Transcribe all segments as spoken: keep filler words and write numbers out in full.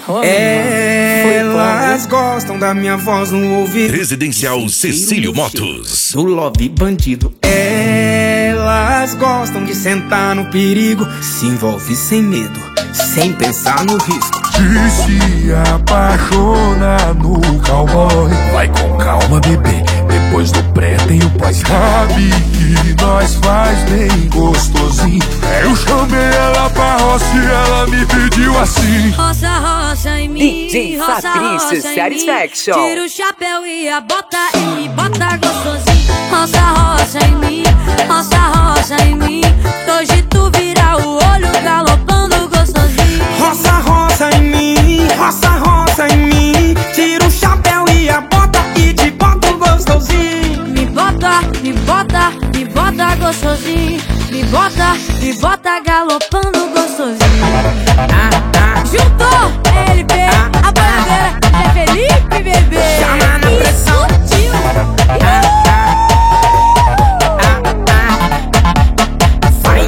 Elas gostam da minha voz no ouvido. Residencial Cecílio Motos. Do love bandido. Elas gostam de sentar no perigo. Se envolve sem medo, sem pensar no risco. E se apaixona no cowboy. Vai com calma, bebê, depois do pré tem o pós. Sabe que nós faz bem gostosinho. Eu chamei ela pra roça e ela me pediu assim: roça, roça em mim, D J roça, Fabrício roça Satisfaction. Em mim. Tira o chapéu e a bota e me bota gostosinho. Roça, roça em mim, roça, roça em mim. Hoje tu vira o olho galopando gostosinho. Roça, roça em mim, roça, roça em mim. Tira o chapéu e a bota e te bota gostosinho. Me bota, me bota, me bota gostosinho. Me bota, me bota galopando gostosinho. Ah, ah. Juntou L B, Ah, a bandeira é Felipe, bebê. Chama na pressão. Explodiu. Ah, ah, ah, ah. Vai.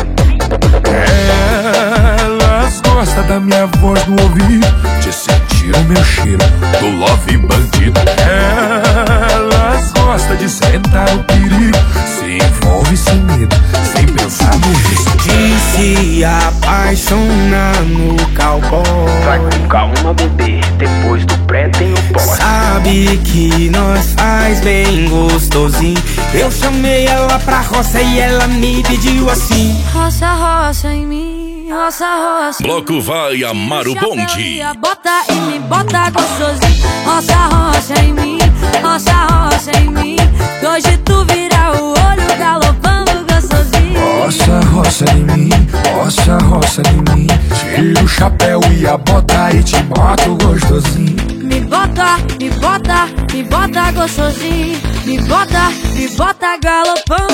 Elas gostam da minha voz no ouvido, de sentir o meu cheiro do love bandido. Elas gostam de sentar no perigo. Se envolve sem medo, sem pensar no risco. De se apaixonar no cowboy. Vai com calma, bebê, depois do pré tem o pós. Sabe que nós faz bem gostosinho. Eu chamei ela pra roça e ela me pediu assim: Roça, roça em mim, roça, roça. Bloco vai amar o bonde. Bota e me bota gostosinho. Roça, roça em mim, roça, roça em mim. Hoje tu vira o olho galopando gostosinho. Roça, roça em mim, roça, roça em mim. Tira o chapéu e a bota e te boto gostosinho. Me bota, me bota, me bota gostosinho. Me bota, me bota galopando